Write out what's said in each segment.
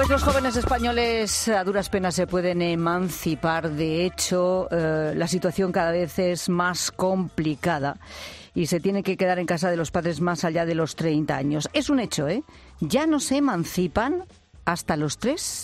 Pues los jóvenes españoles a duras penas se pueden emancipar. De hecho, la situación cada vez es más complicada y se tiene que quedar en casa de los padres más allá de los 30 años. Es un hecho, ¿eh? Ya no se emancipan hasta los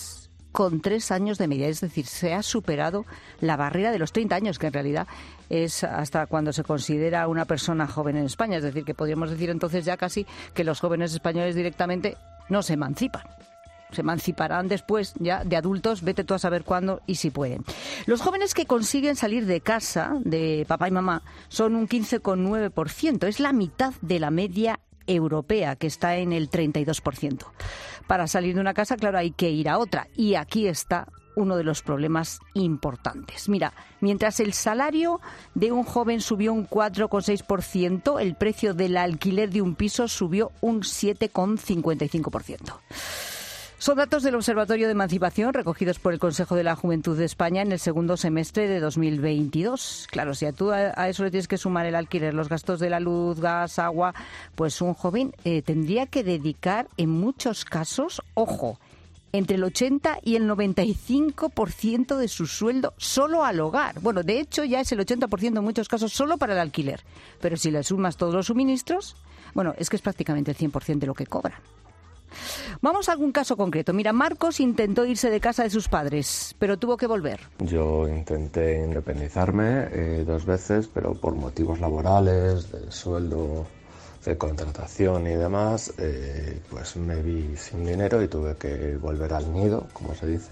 3 años de media. Es decir, se ha superado la barrera de los 30 años, que en realidad es hasta cuando se considera una persona joven en España. Es decir, que podríamos decir entonces ya casi que los jóvenes españoles directamente no se emancipan. Se emanciparán después ya de adultos, vete tú a saber cuándo y si pueden. Los jóvenes que consiguen salir de casa, de papá y mamá, son un 15,9%. Es la mitad de la media europea, que está en el 32%. Para salir de una casa, claro, hay que ir a otra. Y aquí está uno de los problemas importantes. Mira, mientras el salario de un joven subió un 4,6%, el precio del alquiler de un piso subió un 7,55%. Son datos del Observatorio de Emancipación recogidos por el Consejo de la Juventud de España en el segundo semestre de 2022. Claro, si tú a eso le tienes que sumar el alquiler, los gastos de la luz, gas, agua, pues un joven tendría que dedicar en muchos casos, ojo, entre el 80 y el 95% de su sueldo solo al hogar. Bueno, de hecho ya es el 80% en muchos casos solo para el alquiler. Pero si le sumas todos los suministros, bueno, es que es prácticamente el 100% de lo que cobran. Vamos a algún caso concreto. Mira, Marcos intentó irse de casa de sus padres, pero tuvo que volver. Yo intenté independizarme 2 veces, pero por motivos laborales, de sueldo, de contratación y demás, pues me vi sin dinero y tuve que volver al nido, como se dice.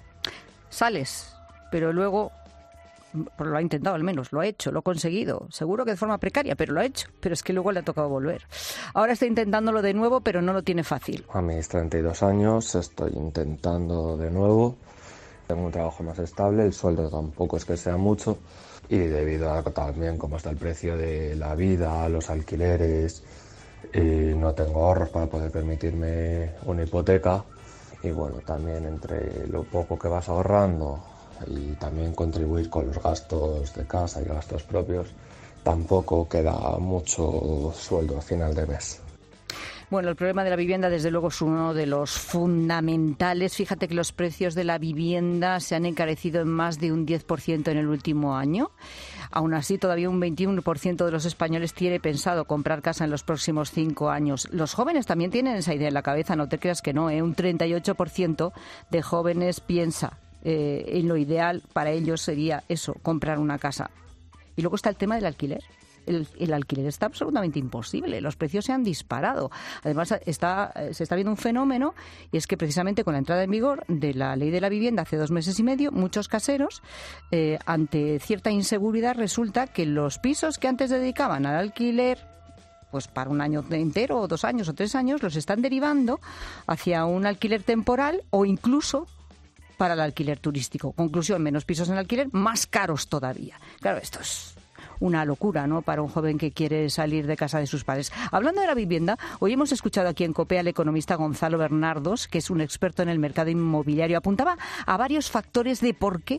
Sales, pero luego... Pues lo ha intentado al menos, lo ha hecho, lo ha conseguido. Seguro que de forma precaria, pero lo ha hecho. Pero es que luego le ha tocado volver. Ahora está intentándolo de nuevo, pero no lo tiene fácil. A mis 32 años estoy intentando de nuevo. Tengo un trabajo más estable, el sueldo tampoco es que sea mucho. Y debido a también cómo está el precio de la vida, los alquileres, no tengo ahorros para poder permitirme una hipoteca. Y bueno, también entre lo poco que vas ahorrando y también contribuir con los gastos de casa y gastos propios, tampoco queda mucho sueldo a final de mes. Bueno, el problema de la vivienda, desde luego, es uno de los fundamentales. Fíjate que los precios de la vivienda se han encarecido en más de un 10% en el último año. Aún así, todavía un 21% de los españoles tiene pensado comprar casa en los próximos 5 años. Los jóvenes también tienen esa idea en la cabeza, no te creas que no, ¿eh? Un 38% de jóvenes piensa en lo ideal para ellos sería eso, comprar una casa. Y luego está el tema del alquiler. El alquiler está absolutamente imposible, los precios se han disparado. Además, se está viendo un fenómeno, y es que precisamente con la entrada en vigor de la ley de la vivienda hace 2 meses y medio, muchos caseros, ante cierta inseguridad, resulta que los pisos que antes dedicaban al alquiler, pues para un año entero, o 2 años, o 3 años, los están derivando hacia un alquiler temporal o incluso para el alquiler turístico. Conclusión, menos pisos en alquiler, más caros todavía. Claro, esto es una locura, ¿no?, para un joven que quiere salir de casa de sus padres. Hablando de la vivienda, hoy hemos escuchado aquí en COPE al economista Gonzalo Bernardos, que es un experto en el mercado inmobiliario. Apuntaba a varios factores de por qué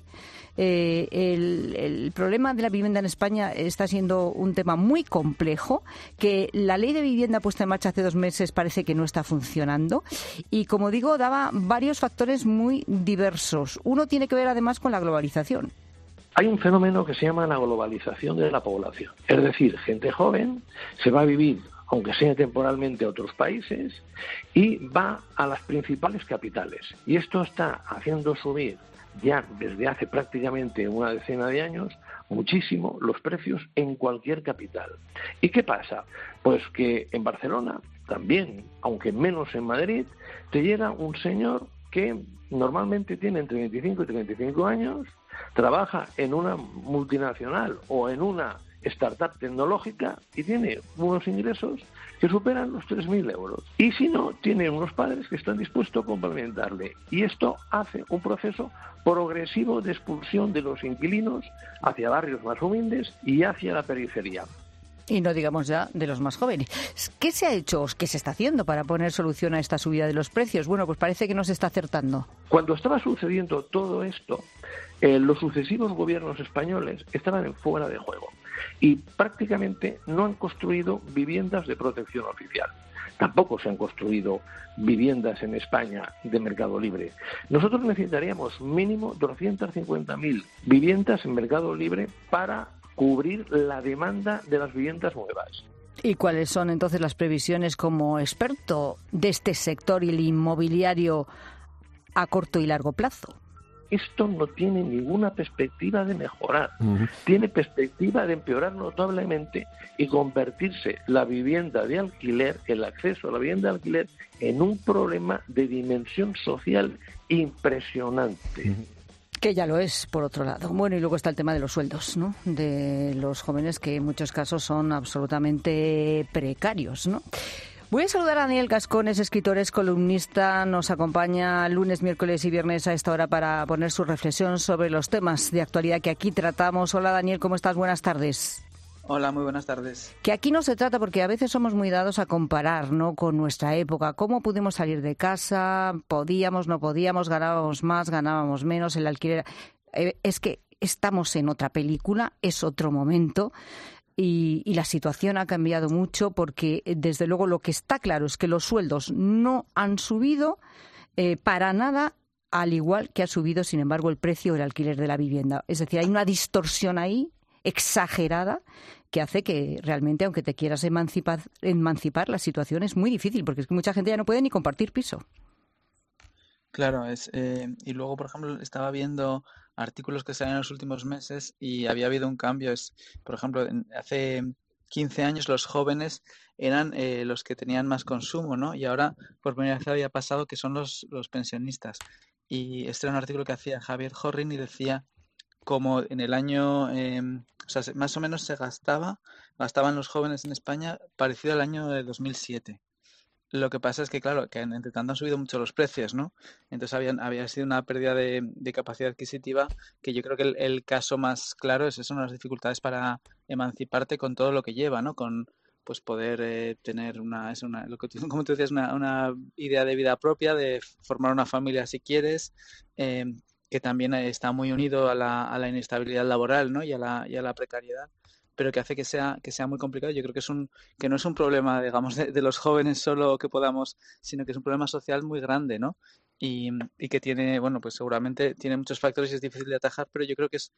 el problema de la vivienda en España está siendo un tema muy complejo, que la ley de vivienda puesta en marcha hace 2 meses parece que no está funcionando y, como digo, daba varios factores muy diversos. Uno tiene que ver además con la globalización. Hay un fenómeno que se llama la globalización de la población. Es decir, gente joven se va a vivir, aunque sea temporalmente, a otros países y va a las principales capitales. Y esto está haciendo subir ya desde hace prácticamente una decena de años muchísimo los precios en cualquier capital. ¿Y qué pasa? Pues que en Barcelona también, aunque menos en Madrid, te llega un señor que normalmente tiene entre 25 y 35 años, trabaja en una multinacional o en una startup tecnológica y tiene unos ingresos que superan los 3.000 euros. Y si no, tiene unos padres que están dispuestos a complementarle. Y esto hace un proceso progresivo de expulsión de los inquilinos hacia barrios más humildes y hacia la periferia. Y no digamos ya de los más jóvenes. ¿Qué se ha hecho o qué se está haciendo para poner solución a esta subida de los precios? Bueno, pues parece que no se está acertando. Cuando estaba sucediendo todo esto, los sucesivos gobiernos españoles estaban en fuera de juego. y prácticamente no han construido viviendas de protección oficial. Tampoco se han construido viviendas en España de mercado libre. Nosotros necesitaríamos mínimo 250.000 viviendas en mercado libre para cubrir la demanda de las viviendas nuevas. ¿Y cuáles son entonces las previsiones como experto de este sector y el inmobiliario a corto y largo plazo? Esto no tiene ninguna perspectiva de mejorar, tiene perspectiva de empeorar notablemente y convertirse la vivienda de alquiler, el acceso a la vivienda de alquiler, en un problema de dimensión social impresionante. Que ya lo es, por otro lado. Bueno, y luego está el tema de los sueldos, ¿no?, de los jóvenes, que en muchos casos son absolutamente precarios, ¿no? Voy a saludar a Daniel Gascón, es escritor, es columnista, nos acompaña lunes, miércoles y viernes a esta hora para poner su reflexión sobre los temas de actualidad que aquí tratamos. Hola Daniel, ¿cómo estás? Buenas tardes. Hola, muy buenas tardes. Que aquí no se trata, porque a veces somos muy dados a comparar, ¿no?, con nuestra época. ¿Cómo pudimos salir de casa? ¿Podíamos, no podíamos? ¿Ganábamos más, ganábamos menos? El alquiler... Es que estamos en otra película, es otro momento. Y la situación ha cambiado mucho, porque desde luego lo que está claro es que los sueldos no han subido para nada, al igual que ha subido, sin embargo, el precio del alquiler de la vivienda. Es decir, hay una distorsión ahí exagerada que hace que realmente, aunque te quieras emancipar, la situación es muy difícil, porque es que mucha gente ya no puede ni compartir piso. Claro, y luego, por ejemplo, estaba viendo artículos que salen en los últimos meses y había habido un cambio. Por ejemplo, hace 15 años los jóvenes eran los que tenían más consumo, ¿no? Y ahora por primera vez había pasado que son los pensionistas. Y este era un artículo que hacía Javier Jorrin y decía como en el año, o sea, más o menos gastaban los jóvenes en España parecido al año de 2007. Lo que pasa es que, claro, que entre tanto han subido mucho los precios, ¿no? Entonces había sido una pérdida de capacidad adquisitiva, que yo creo que el caso más claro es eso, las dificultades para emanciparte con todo lo que lleva, ¿no? Con pues poder tener lo que como tú decías, una idea de vida propia, de formar una familia si quieres, que también está muy unido a la inestabilidad laboral, ¿no? y a la precariedad, pero que hace que sea muy complicado. Yo creo que no es un problema, digamos, de los jóvenes solo que podamos, sino que es un problema social muy grande, ¿no? Y que tiene, bueno, pues seguramente tiene muchos factores y es difícil de atajar, pero yo creo que es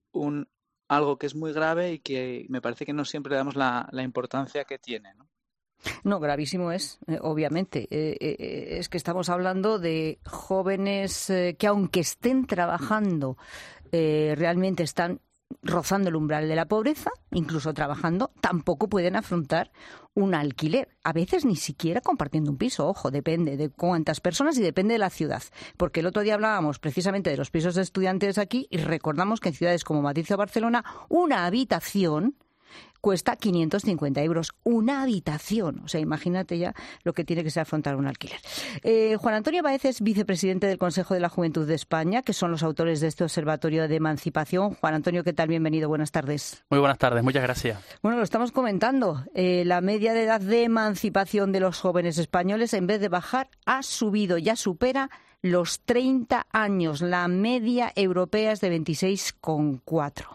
algo que es muy grave y que me parece que no siempre le damos la importancia que tiene, ¿no? No, gravísimo es, obviamente. Es que estamos hablando de jóvenes que, aunque estén trabajando, realmente están rozando el umbral de la pobreza, incluso trabajando, tampoco pueden afrontar un alquiler. A veces ni siquiera compartiendo un piso. Ojo, depende de cuántas personas y depende de la ciudad. Porque el otro día hablábamos precisamente de los pisos de estudiantes aquí y recordamos que en ciudades como Madrid o Barcelona una habitación cuesta 550 euros, una habitación. O sea, imagínate ya lo que tiene que ser afrontar un alquiler. Juan Antonio Báez es vicepresidente del Consejo de la Juventud de España, que son los autores de este Observatorio de Emancipación. Juan Antonio, ¿qué tal? Bienvenido, buenas tardes. Muy buenas tardes, muchas gracias. Bueno, lo estamos comentando. La media de edad de emancipación de los jóvenes españoles, en vez de bajar, ha subido, ya supera los 30 años. La media europea es de 26,4.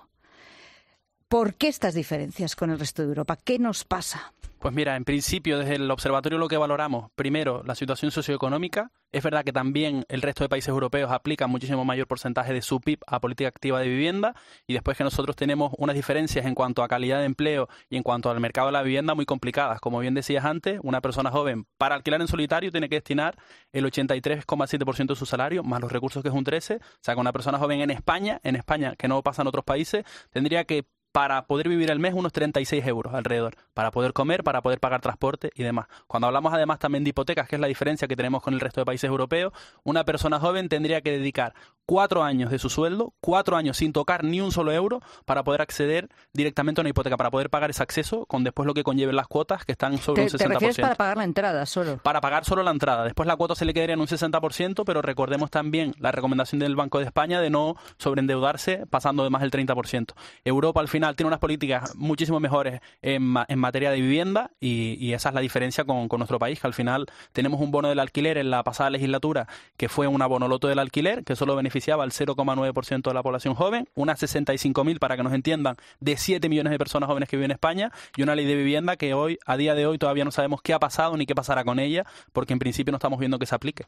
¿Por qué estas diferencias con el resto de Europa? ¿Qué nos pasa? Pues mira, en principio, desde el observatorio lo que valoramos, primero, la situación socioeconómica. Es verdad que también el resto de países europeos aplican muchísimo mayor porcentaje de su PIB a política activa de vivienda, y después que nosotros tenemos unas diferencias en cuanto a calidad de empleo y en cuanto al mercado de la vivienda muy complicadas. Como bien decías antes, una persona joven para alquilar en solitario tiene que destinar el 83,7% de su salario, más los recursos que es un 13%. O sea, que una persona joven en España, que no pasa en otros países, tendría que, para poder vivir el mes, unos 36 euros alrededor, para poder comer, para poder pagar transporte y demás. Cuando hablamos además también de hipotecas, que es la diferencia que tenemos con el resto de países europeos, una persona joven tendría que dedicar 4 años de su sueldo, 4 años sin tocar ni un solo euro, para poder acceder directamente a una hipoteca, para poder pagar ese acceso, con después lo que conlleven las cuotas, que están sobre un 60%. ¿Te refieres para pagar la entrada solo? Para pagar solo la entrada. Después la cuota se le quedaría en un 60%, pero recordemos también la recomendación del Banco de España de no sobreendeudarse pasando de más del 30%. Europa, al final, final tiene unas políticas muchísimo mejores en materia de vivienda y esa es la diferencia con nuestro país, que al final tenemos un bono del alquiler en la pasada legislatura que fue un abonoloto del alquiler que solo beneficiaba al 0,9% de la población joven, unas 65.000, para que nos entiendan, de 7 millones de personas jóvenes que viven en España, y una ley de vivienda que hoy, a día de hoy, todavía no sabemos qué ha pasado ni qué pasará con ella, porque en principio no estamos viendo que se aplique.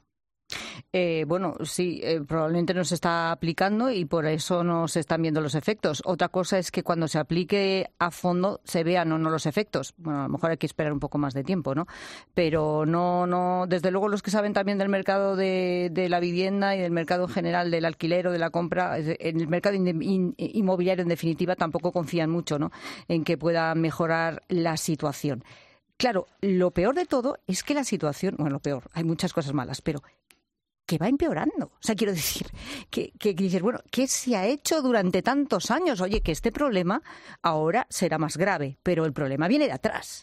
Bueno, sí, probablemente no se está aplicando y por eso no se están viendo los efectos. Otra cosa es que cuando se aplique a fondo se vean o no los efectos. Bueno, a lo mejor hay que esperar un poco más de tiempo, ¿no? Pero no, desde luego los que saben también del mercado de la vivienda y del mercado en general del alquiler o de la compra, en el mercado inmobiliario en definitiva, tampoco confían mucho, ¿no?, en que pueda mejorar la situación. Claro, lo peor de todo es que la situación, bueno, lo peor, hay muchas cosas malas, pero que va empeorando. O sea, quiero decir, que dices, bueno, ¿qué se ha hecho durante tantos años? Oye, que este problema ahora será más grave, pero el problema viene de atrás.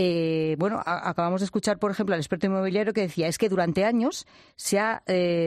Bueno, acabamos de escuchar, por ejemplo, al experto inmobiliario que decía, es que durante años se ha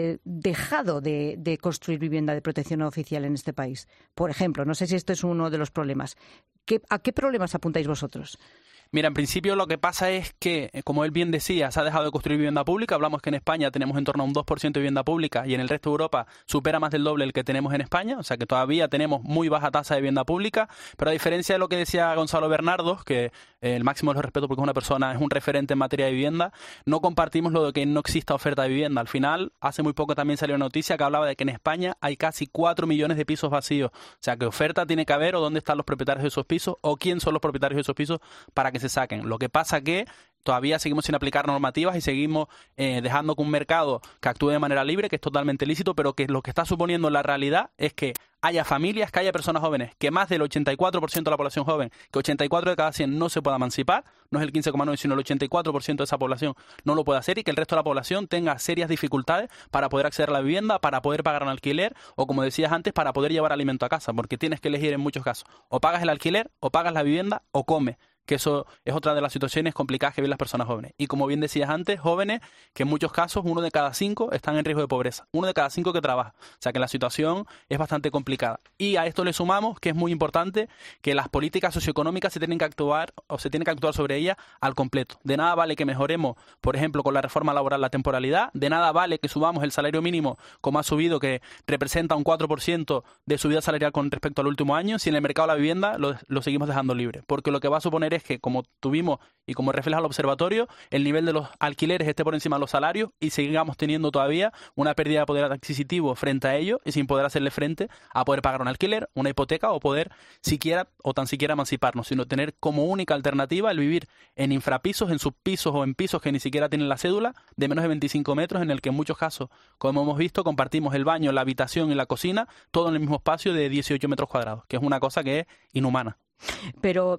dejado de construir vivienda de protección oficial en este país. Por ejemplo, no sé si esto es uno de los problemas. ¿A qué problemas apuntáis vosotros? Mira, en principio lo que pasa es que, como él bien decía, se ha dejado de construir vivienda pública. Hablamos que en España tenemos en torno a un 2% de vivienda pública y en el resto de Europa supera más del doble el que tenemos en España. O sea que todavía tenemos muy baja tasa de vivienda pública. Pero a diferencia de lo que decía Gonzalo Bernardos, que el máximo de los respeto porque es un referente en materia de vivienda, no compartimos lo de que no exista oferta de vivienda. Al final, hace muy poco también salió una noticia que hablaba de que en España hay casi 4 millones de pisos vacíos. O sea que oferta tiene que haber, o dónde están los propietarios de esos pisos, o quién son los propietarios de esos pisos para que se saquen. Lo que pasa que todavía seguimos sin aplicar normativas y seguimos dejando que un mercado que actúe de manera libre, que es totalmente lícito, pero que lo que está suponiendo la realidad es que haya familias, que haya personas jóvenes, que más del 84% de la población joven, que 84 de cada 100 no se pueda emancipar, no es el 15,9, sino el 84% de esa población no lo puede hacer, y que el resto de la población tenga serias dificultades para poder acceder a la vivienda, para poder pagar un alquiler, o como decías antes, para poder llevar alimento a casa, porque tienes que elegir en muchos casos, o pagas el alquiler, o pagas la vivienda, o comes, que eso es otra de las situaciones complicadas que viven las personas jóvenes. Y como bien decías antes, jóvenes que en muchos casos 1 de cada 5 están en riesgo de pobreza, 1 de cada 5 que trabaja. O sea que la situación es bastante complicada. Y a esto le sumamos, que es muy importante, que las políticas socioeconómicas se tienen que actuar sobre ellas al completo. De nada vale que mejoremos, por ejemplo, con la reforma laboral la temporalidad, de nada vale que subamos el salario mínimo como ha subido, que representa un 4% de subida salarial con respecto al último año, si en el mercado de la vivienda lo seguimos dejando libre. Porque lo que va a suponer es que, como tuvimos y como refleja el observatorio, el nivel de los alquileres esté por encima de los salarios y sigamos teniendo todavía una pérdida de poder adquisitivo frente a ello y sin poder hacerle frente a poder pagar un alquiler, una hipoteca o poder siquiera o tan siquiera emanciparnos, sino tener como única alternativa el vivir en infrapisos, en subpisos o en pisos que ni siquiera tienen la cédula de menos de 25 metros, en el que en muchos casos, como hemos visto, compartimos el baño, la habitación y la cocina, todo en el mismo espacio de 18 metros cuadrados, que es una cosa que es inhumana. Pero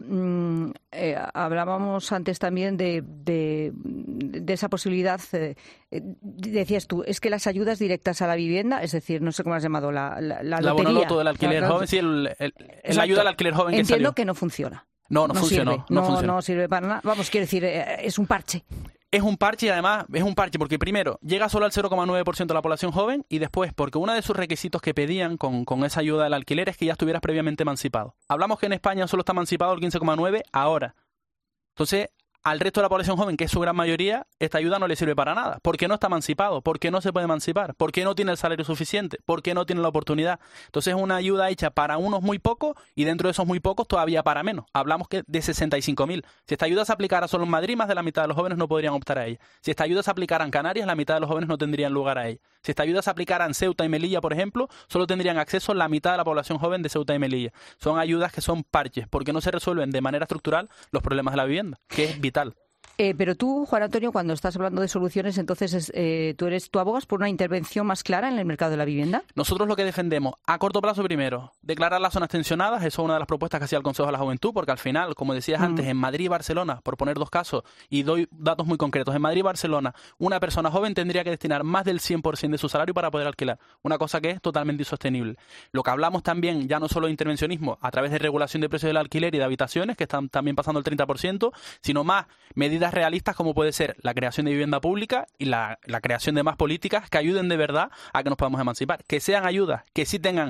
hablábamos antes también de esa posibilidad, decías tú, es que las ayudas directas a la vivienda, es decir, no sé cómo has llamado, la lotería. Abonoloto del alquiler joven, sí, la ayuda al alquiler joven que entiendo salió. que no funciona. No funcionó. No sirve para nada. Vamos, quiero decir, es un parche. Es un parche y además es un parche porque primero llega solo al 0,9% de la población joven y después porque uno de sus requisitos que pedían con esa ayuda del alquiler es que ya estuvieras previamente emancipado. Hablamos que en España solo está emancipado el 15,9% ahora. Entonces, al resto de la población joven, que es su gran mayoría, esta ayuda no le sirve para nada. ¿Por qué no está emancipado? ¿Por qué no se puede emancipar? ¿Por qué no tiene el salario suficiente? ¿Por qué no tiene la oportunidad? Entonces es una ayuda hecha para unos muy pocos y dentro de esos muy pocos todavía para menos. Hablamos que de 65.000. Si esta ayuda se aplicara solo en Madrid, más de la mitad de los jóvenes no podrían optar a ella. Si esta ayuda se aplicara en Canarias, la mitad de los jóvenes no tendrían lugar a ella. Si esta ayuda se aplicara en Ceuta y Melilla, por ejemplo, solo tendrían acceso la mitad de la población joven de Ceuta y Melilla. Son ayudas que son parches, porque no se resuelven de manera estructural los problemas de la vivienda, que es vital. Pero tú, Juan Antonio, cuando estás hablando de soluciones, entonces tú abogas por una intervención más clara en el mercado de la vivienda. Nosotros lo que defendemos, a corto plazo primero, declarar las zonas tensionadas, eso es una de las propuestas que hacía el Consejo de la Juventud, porque al final, como decías antes, en Madrid y Barcelona, por poner dos casos, y doy datos muy concretos, en Madrid y Barcelona, una persona joven tendría que destinar más del 100% de su salario para poder alquilar, una cosa que es totalmente insostenible. Lo que hablamos también, ya no solo de intervencionismo, a través de regulación de precios del alquiler y de habitaciones, que están también pasando el 30%, sino más medidas realistas como puede ser la creación de vivienda pública y la creación de más políticas que ayuden de verdad a que nos podamos emancipar, que sean ayudas, que sí tengan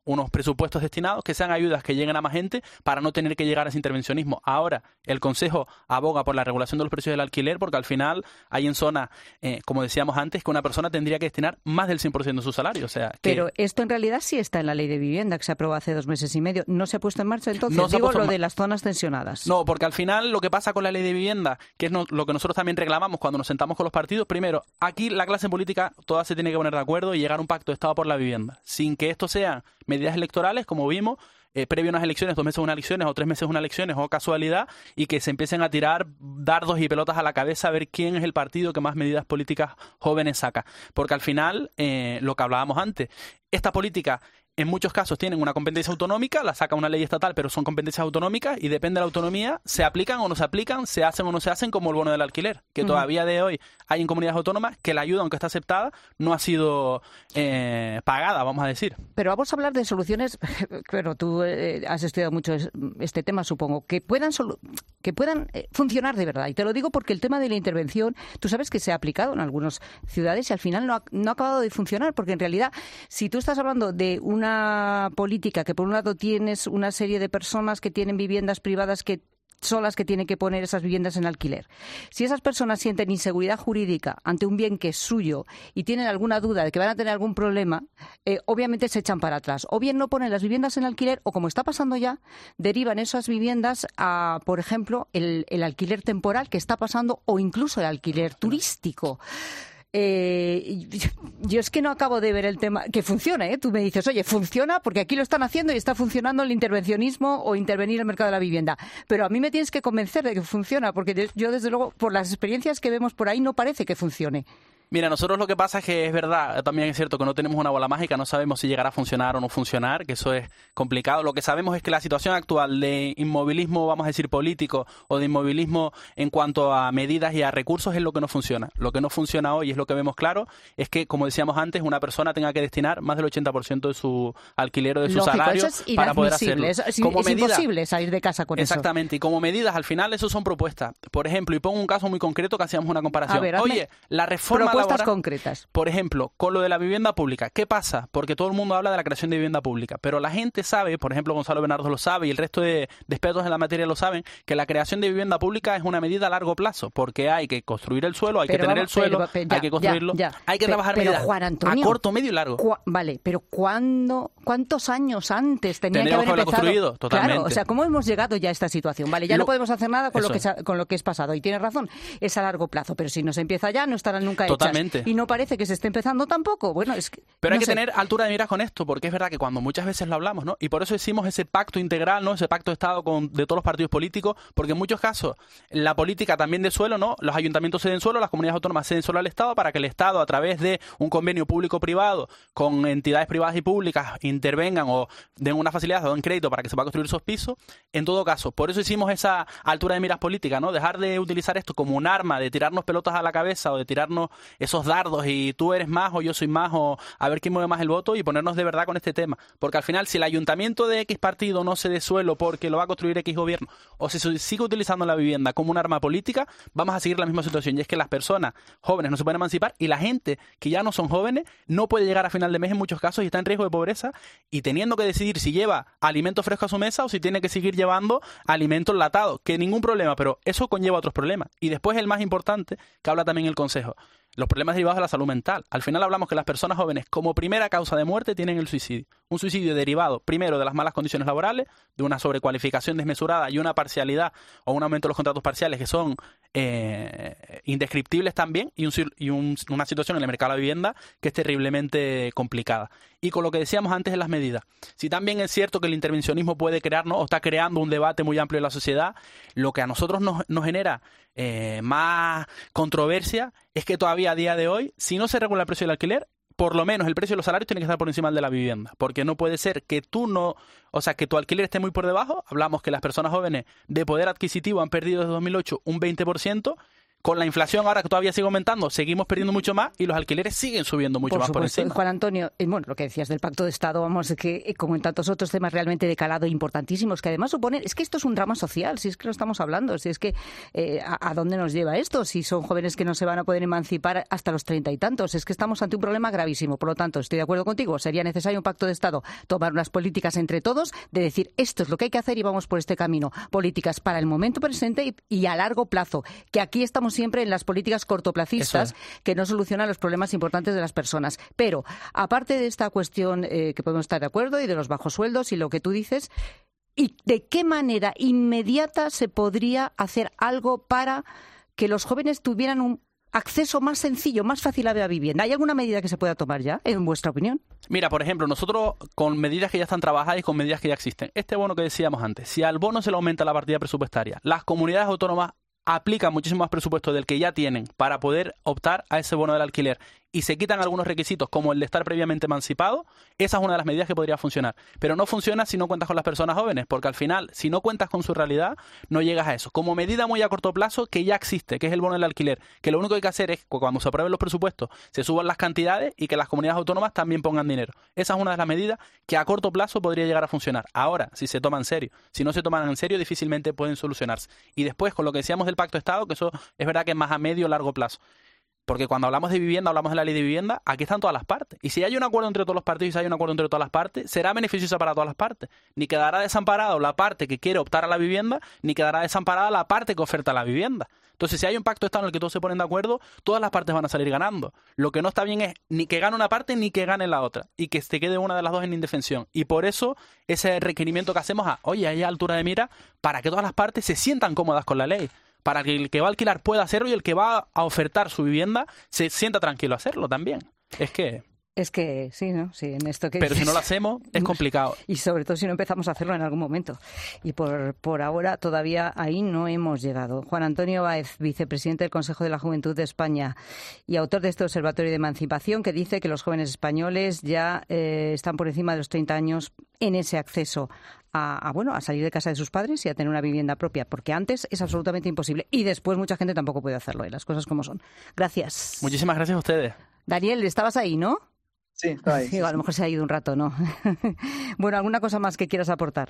unos presupuestos destinados, que sean ayudas que lleguen a más gente para no tener que llegar a ese intervencionismo. Ahora, el Consejo aboga por la regulación de los precios del alquiler porque al final hay en zonas, como decíamos antes, que una persona tendría que destinar más del 100% de su salario. O sea, Pero esto en realidad sí está en la Ley de Vivienda, que se aprobó hace 2 meses y medio. ¿No se ha puesto en marcha entonces? No Digo lo de las zonas tensionadas. No, porque al final lo que pasa con la Ley de Vivienda, que es lo que nosotros también reclamamos cuando nos sentamos con los partidos, primero, aquí la clase política toda se tiene que poner de acuerdo y llegar a un pacto de Estado por la vivienda, sin que esto sean medidas electorales, como vimos, previo a unas elecciones, 2 meses unas elecciones o 3 meses unas elecciones o casualidad, y que se empiecen a tirar dardos y pelotas a la cabeza a ver quién es el partido que más medidas políticas jóvenes saca. Porque al final, lo que hablábamos antes, esta política en muchos casos tienen una competencia autonómica, la saca una ley estatal, pero son competencias autonómicas y depende de la autonomía, se aplican o no se aplican, se hacen o no se hacen, como el bono del alquiler, que todavía de hoy hay en comunidades autónomas que la ayuda, aunque está aceptada, no ha sido pagada, vamos a decir. Pero vamos a hablar de soluciones, bueno, tú has estudiado mucho este tema, supongo, que puedan funcionar de verdad. Y te lo digo porque el tema de la intervención, tú sabes que se ha aplicado en algunas ciudades y al final no ha acabado de funcionar, porque en realidad, si tú estás hablando de una política que por un lado tienes una serie de personas que tienen viviendas privadas que son las que tienen que poner esas viviendas en alquiler. Si esas personas sienten inseguridad jurídica ante un bien que es suyo y tienen alguna duda de que van a tener algún problema, obviamente se echan para atrás. O bien no ponen las viviendas en alquiler o, como está pasando ya, derivan esas viviendas a, por ejemplo, el alquiler temporal que está pasando, o incluso el alquiler turístico. Yo es que no acabo de ver el tema que funciona, Tú me dices, oye, funciona porque aquí lo están haciendo y está funcionando el intervencionismo o intervenir en el mercado de la vivienda. Pero a mí me tienes que convencer de que funciona, porque yo, desde luego, por las experiencias que vemos por ahí, no parece que funcione. Mira, nosotros lo que pasa es que es verdad, también es cierto que no tenemos una bola mágica, no sabemos si llegará a funcionar o no funcionar, que eso es complicado. Lo que sabemos es que la situación actual de inmovilismo, vamos a decir, político, o de inmovilismo en cuanto a medidas y a recursos, es lo que no funciona. Lo que no funciona hoy, es lo que vemos claro, es que, como decíamos antes, una persona tenga que destinar más del 80% de su alquiler o de su salario para poder hacerlo. Es imposible salir de casa con eso. Exactamente, y como medidas, al final, eso son propuestas. Por ejemplo, y pongo un caso muy concreto que hacíamos una comparación. Oye, la reforma propuestas concretas. Por ejemplo, con lo de la vivienda pública. ¿Qué pasa? Porque todo el mundo habla de la creación de vivienda pública, pero la gente sabe, por ejemplo, Gonzalo Bernardo lo sabe y el resto de expertos en la materia lo saben, que la creación de vivienda pública es una medida a largo plazo, porque hay que construir el suelo, hay que tener el suelo, hay que construirlo, hay que trabajar medidas Juan Antonio, a corto, medio y largo. Vale, pero ¿cuántos años antes tenía que haber empezado? Construido, totalmente. Claro, o sea, ¿cómo hemos llegado ya a esta situación? Vale, ya no podemos hacer nada con lo que es pasado, y tienes razón, es a largo plazo, pero si no se empieza ya, no estarán nunca hechas. Totalmente. Y no parece que se esté empezando tampoco. Bueno, es que, pero hay que tener altura de miras con esto, porque es verdad que cuando muchas veces lo hablamos, ¿no? Y por eso hicimos ese pacto integral, ¿no? Ese pacto de Estado de todos los partidos políticos, porque en muchos casos la política también de suelo, ¿no? Los ayuntamientos ceden suelo, las comunidades autónomas ceden suelo al Estado para que el Estado, a través de un convenio público-privado con entidades privadas y públicas, intervengan o den una facilidad o den crédito para que se pueda construir esos pisos. En todo caso, por eso hicimos esa altura de miras política, ¿no? Dejar de utilizar esto como un arma de tirarnos pelotas a la cabeza o de tirarnos esos dardos y tú eres más o yo soy más o a ver quién mueve más el voto, y ponernos de verdad con este tema. Porque al final, si el ayuntamiento de X partido no cede suelo porque lo va a construir X gobierno, o si se sigue utilizando la vivienda como un arma política, vamos a seguir la misma situación. Y es que las personas jóvenes no se pueden emancipar y la gente que ya no son jóvenes no puede llegar a final de mes en muchos casos y está en riesgo de pobreza y teniendo que decidir si lleva alimento fresco a su mesa o si tiene que seguir llevando alimentos enlatados. Que ningún problema, pero eso conlleva otros problemas. Y después el más importante, que habla también el Consejo, los problemas derivados de la salud mental. Al final hablamos que las personas jóvenes, como primera causa de muerte, tienen el suicidio. Un suicidio derivado, primero, de las malas condiciones laborales, de una sobrecualificación desmesurada y una parcialidad o un aumento de los contratos parciales que son indescriptibles también, y una situación en el mercado de la vivienda que es terriblemente complicada. Y con lo que decíamos antes de las medidas, si también es cierto que el intervencionismo puede crearnos o está creando un debate muy amplio en la sociedad, lo que a nosotros nos genera más controversia es que todavía a día de hoy, si no se regula el precio del alquiler, por lo menos el precio de los salarios tiene que estar por encima del de la vivienda, porque no puede ser que que tu alquiler esté muy por debajo. Hablamos que las personas jóvenes de poder adquisitivo han perdido desde 2008 un 20%, con la inflación ahora que todavía sigue aumentando, seguimos perdiendo mucho más y los alquileres siguen subiendo mucho más por encima. Juan Antonio, bueno, lo que decías del Pacto de Estado, vamos, que como en tantos otros temas realmente de calado importantísimos, que además suponen, es que esto es un drama social, si es que lo estamos hablando, si es que ¿a dónde nos lleva esto? Si son jóvenes que no se van a poder emancipar hasta los 30 y tantos, es que estamos ante un problema gravísimo. Por lo tanto, estoy de acuerdo contigo, sería necesario un Pacto de Estado, tomar unas políticas entre todos, de decir, esto es lo que hay que hacer y vamos por este camino. Políticas para el momento presente y a largo plazo, que aquí estamos siempre en las políticas cortoplacistas que no solucionan los problemas importantes de las personas. Pero, aparte de esta cuestión que podemos estar de acuerdo y de los bajos sueldos y lo que tú dices, ¿y de qué manera inmediata se podría hacer algo para que los jóvenes tuvieran un acceso más sencillo, más fácil a la vivienda? ¿Hay alguna medida que se pueda tomar ya, en vuestra opinión? Mira, por ejemplo, nosotros con medidas que ya están trabajadas y con medidas que ya existen, este bono que decíamos antes, si al bono se le aumenta la partida presupuestaria, las comunidades autónomas aplican muchísimo más presupuesto del que ya tienen para poder optar a ese bono del alquiler y se quitan algunos requisitos como el de estar previamente emancipado, esa es una de las medidas que podría funcionar. Pero no funciona si no cuentas con las personas jóvenes, porque al final, si no cuentas con su realidad, no llegas a eso. Como medida muy a corto plazo, que ya existe, que es el bono del alquiler, que lo único que hay que hacer es, cuando se aprueben los presupuestos, se suban las cantidades y que las comunidades autónomas también pongan dinero. Esa es una de las medidas que a corto plazo podría llegar a funcionar. Ahora, si se toman en serio. Si no se toman en serio, difícilmente pueden solucionarse. Y después, con lo que decíamos del Pacto de Estado, que eso es verdad que es más a medio o largo plazo. Porque cuando hablamos de vivienda, hablamos de la ley de vivienda, aquí están todas las partes. Y si hay un acuerdo entre todos los partidos y si hay un acuerdo entre todas las partes, será beneficioso para todas las partes. Ni quedará desamparada la parte que quiere optar a la vivienda, ni quedará desamparada la parte que oferta la vivienda. Entonces, si hay un pacto de Estado en el que todos se ponen de acuerdo, todas las partes van a salir ganando. Lo que no está bien es ni que gane una parte ni que gane la otra. Y que se quede una de las dos en indefensión. Y por eso, ese requerimiento que hacemos oye, hay altura de mira para que todas las partes se sientan cómodas con la ley. Para que el que va a alquilar pueda hacerlo y el que va a ofertar su vivienda se sienta tranquilo a hacerlo también. Es que sí, ¿no? Sí, en esto que pero dices, si no lo hacemos, es complicado. Y sobre todo si no empezamos a hacerlo en algún momento. Y por ahora todavía ahí no hemos llegado. Juan Antonio Báez, vicepresidente del Consejo de la Juventud de España y autor de este Observatorio de Emancipación, que dice que los jóvenes españoles ya están por encima de los 30 años en ese acceso a salir de casa de sus padres y a tener una vivienda propia, porque antes es absolutamente imposible. Y después mucha gente tampoco puede hacerlo, las cosas como son. Gracias. Muchísimas gracias a ustedes. Daniel, estabas ahí, ¿no? Sí, está ahí. Sí, a lo mejor se ha ido un rato, ¿no? Bueno, ¿alguna cosa más que quieras aportar?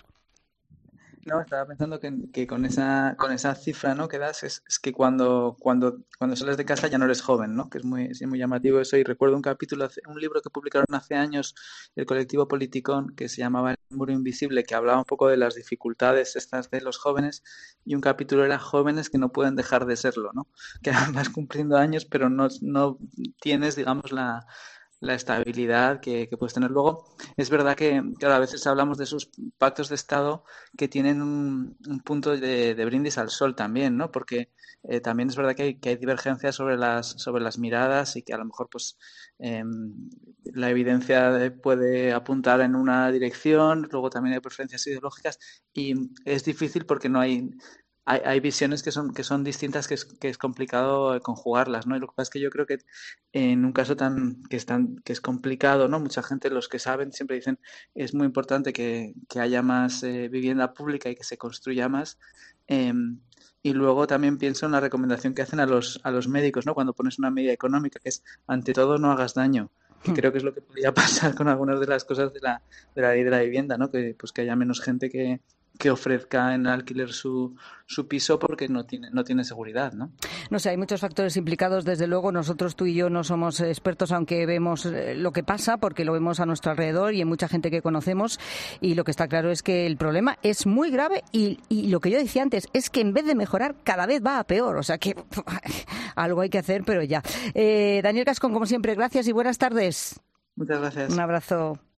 No, estaba pensando que con esa cifra, ¿no?, que das, es que cuando sales de casa ya no eres joven, ¿no? Que es muy llamativo eso. Y recuerdo un libro que publicaron hace años el colectivo Politicón, que se llamaba El muro invisible, que hablaba un poco de las dificultades estas de los jóvenes, y un capítulo era jóvenes que no pueden dejar de serlo, ¿no? Que vas cumpliendo años, pero no tienes, digamos, la estabilidad que puedes tener luego. Es verdad que a veces hablamos de esos pactos de Estado que tienen un punto de brindis al sol también, ¿no? Porque también es verdad que hay divergencias sobre las miradas y que a lo mejor pues la evidencia puede apuntar en una dirección, luego también hay preferencias ideológicas y es difícil porque no hay visiones que son distintas, que es complicado conjugarlas, ¿no? Y lo que pasa es que yo creo que en un caso que es complicado, ¿no? Mucha gente, los que saben, siempre dicen es muy importante que haya más vivienda pública y que se construya más. Y luego también pienso en la recomendación que hacen a los médicos, ¿no? Cuando pones una medida económica, que es ante todo no hagas daño. Que creo que es lo que podría pasar con algunas de las cosas de la ley de la vivienda, ¿no? Que haya menos gente que ofrezca en alquiler su piso porque no tiene seguridad, ¿no? No sé, hay muchos factores implicados. Desde luego, nosotros, tú y yo, no somos expertos, aunque vemos lo que pasa, porque lo vemos a nuestro alrededor y en mucha gente que conocemos. Y lo que está claro es que el problema es muy grave y lo que yo decía antes es que en vez de mejorar, cada vez va a peor. O sea que algo hay que hacer, pero ya. Daniel Gascón, como siempre, gracias y buenas tardes. Muchas gracias. Un abrazo.